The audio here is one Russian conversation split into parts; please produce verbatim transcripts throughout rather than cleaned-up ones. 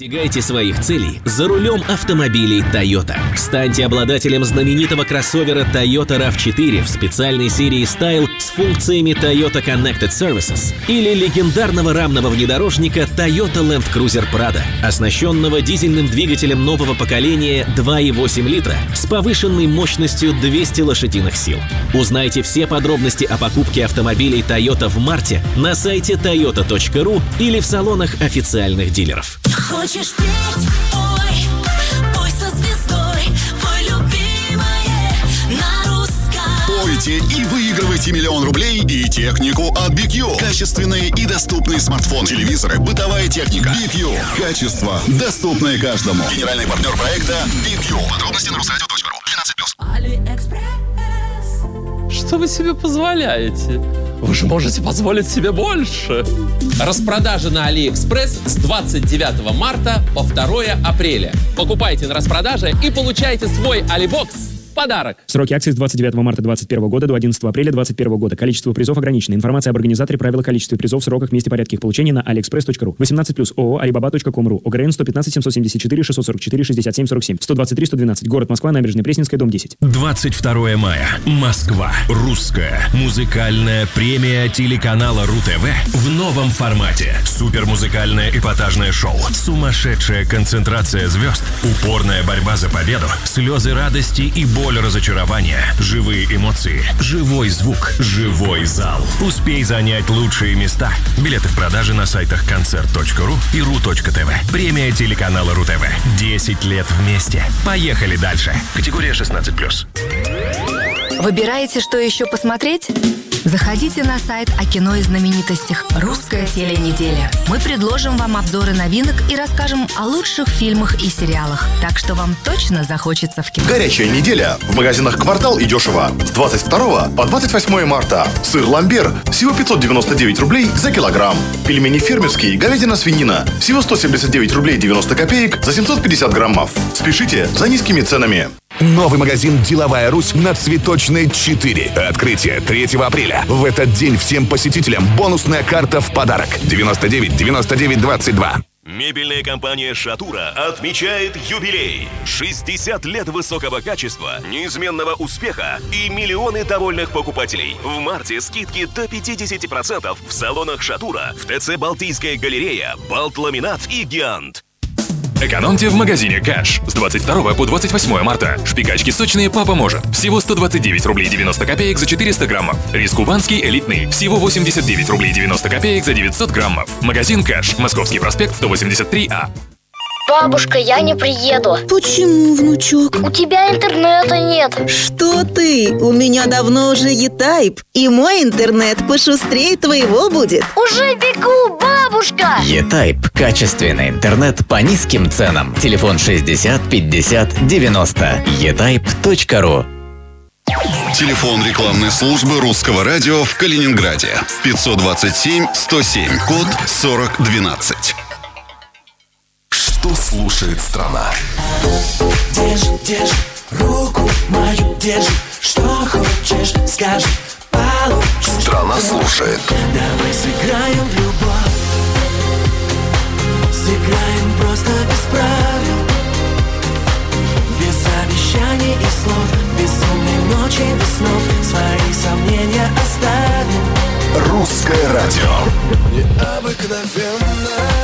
Достигайте своих целей за рулем автомобилей Toyota. Станьте обладателем знаменитого кроссовера Toyota рав четыре в специальной серии Style с функциями Toyota Connected Services или легендарного рамного внедорожника Toyota Land Cruiser Prado, оснащенного дизельным двигателем нового поколения два и восемь литра с повышенной мощностью двести лошадиных сил. Узнайте все подробности о покупке автомобилей Toyota в марте на сайте тойота точка ру или в салонах официальных дилеров. Хочешь петь? Ой, пой со звездой, пой, любимое, на русском. Пойте и выигрывайте миллион рублей и технику от би кью. Качественные и доступные смартфоны, телевизоры, бытовая техника. би кью. Качество, доступное каждому. Генеральный партнер проекта би кью. Подробности на русрадио точка ру. двенадцать плюс. Что вы себе позволяете? Вы же можете позволить себе больше. Распродажа на Алиэкспресс с двадцать девятого марта по второе апреля. Покупайте на распродаже и получайте свой Алибокс в подарок. Сроки акции с двадцать девятого марта двадцать первого года до одиннадцатого апреля двадцать первого года. Количество призов ограничено. Информация об организаторе, правила, количестве призов, сроках, месте, порядке их получения на алиэкспресс точка ру. восемнадцать плюс. ООО алибаба точка ком точка ру. ОГРН сто пятнадцать семьсот семьдесят четыре шестьсот сорок четыре шестьдесят семь сорок семь. сто двадцать три сто двенадцать. Город Москва, набережная Пресненская, дом десять. двадцать второе мая. Москва. Русская музыкальная премия телеканала РУ-ТВ в новом формате. Супермузыкальное эпатажное шоу. Сумасшедшая концентрация звезд. Упорная борьба за победу. Слезы радости и боль разочарования. Живые эмоции. Живой звук. Живой зал. Успей занять лучшие места. Билеты в продаже на сайтах концерт точка ру и ру точка тв. Премия телеканала РУ-ТВ. десять лет вместе. Поехали дальше. Категория шестнадцать плюс. Выбираете, что еще посмотреть? Заходите на сайт о кино и знаменитостях «Русская теленеделя». Мы предложим вам обзоры новинок и расскажем о лучших фильмах и сериалах. Так что вам точно захочется в кино. Горячая неделя в магазинах «Квартал» и «Дешево». С двадцать второго по двадцать восьмое марта. Сыр «Ламбер» всего пятьсот девяносто девять рублей за килограмм. Пельмени фермерские, говядина, свинина всего сто семьдесят девять рублей девяносто копеек за семьсот пятьдесят граммов. Спешите за низкими ценами. Новый магазин «Деловая Русь» на Цветочной четыре. Открытие третьего апреля. В этот день всем посетителям бонусная карта в подарок. девяносто девять девяносто девять двадцать два. Мебельная компания «Шатура» отмечает юбилей. шестьдесят лет высокого качества, неизменного успеха и миллионы довольных покупателей. В марте скидки до пятьдесят процентов в салонах «Шатура», в ТЦ «Балтийская галерея», «Балтламинат» и «Гиант». Экономьте в магазине «Кэш». С двадцать второго по двадцать восьмое марта. Шпикачки сочные «Папа может». Всего сто двадцать девять рублей девяносто копеек за четыреста граммов. Рис кубанский элитный. Всего восемьдесят девять рублей девяносто копеек за девятьсот граммов. Магазин «Кэш». Московский проспект сто восемьдесят три А. Бабушка, я не приеду. Почему, внучок? У тебя интернета нет. Что ты? У меня давно уже E-Type. И мой интернет пошустрее твоего будет. Уже бегу, бабушка! E-Type. Качественный интернет по низким ценам. Телефон шестьдесят пятьдесят девяносто. и тайп точка ру. Телефон рекламной службы Русского радио в Калининграде. пятьсот двадцать семь сто семь. Код сорок двенадцать. Что слушает страна? Держи, держи, руку мою держи. Что хочешь, скажи, получишь. Страна слушает. Давай сыграем в любовь. Сыграем просто без правил. Без обещаний и слов. Безумной ночи, без снов. Свои сомнения оставим. Русское радио. Необыкновенная.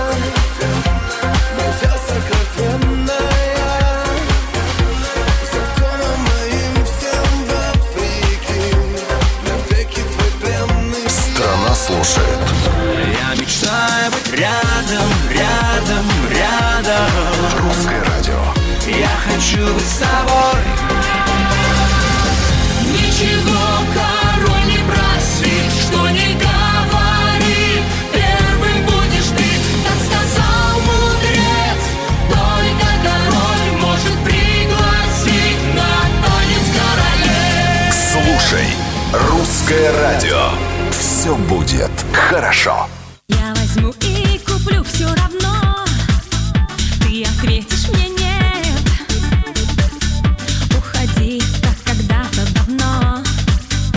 Страна слушает. Я мечтаю быть рядом, рядом, рядом. Русское радио. Я хочу быть с тобой. Ничего, король, не проси, что не говори. Первым будешь ты, так сказал мудрец. Только король может пригласить на танец королей. Слушай Русское радио. Все будет хорошо. Я возьму и куплю все равно.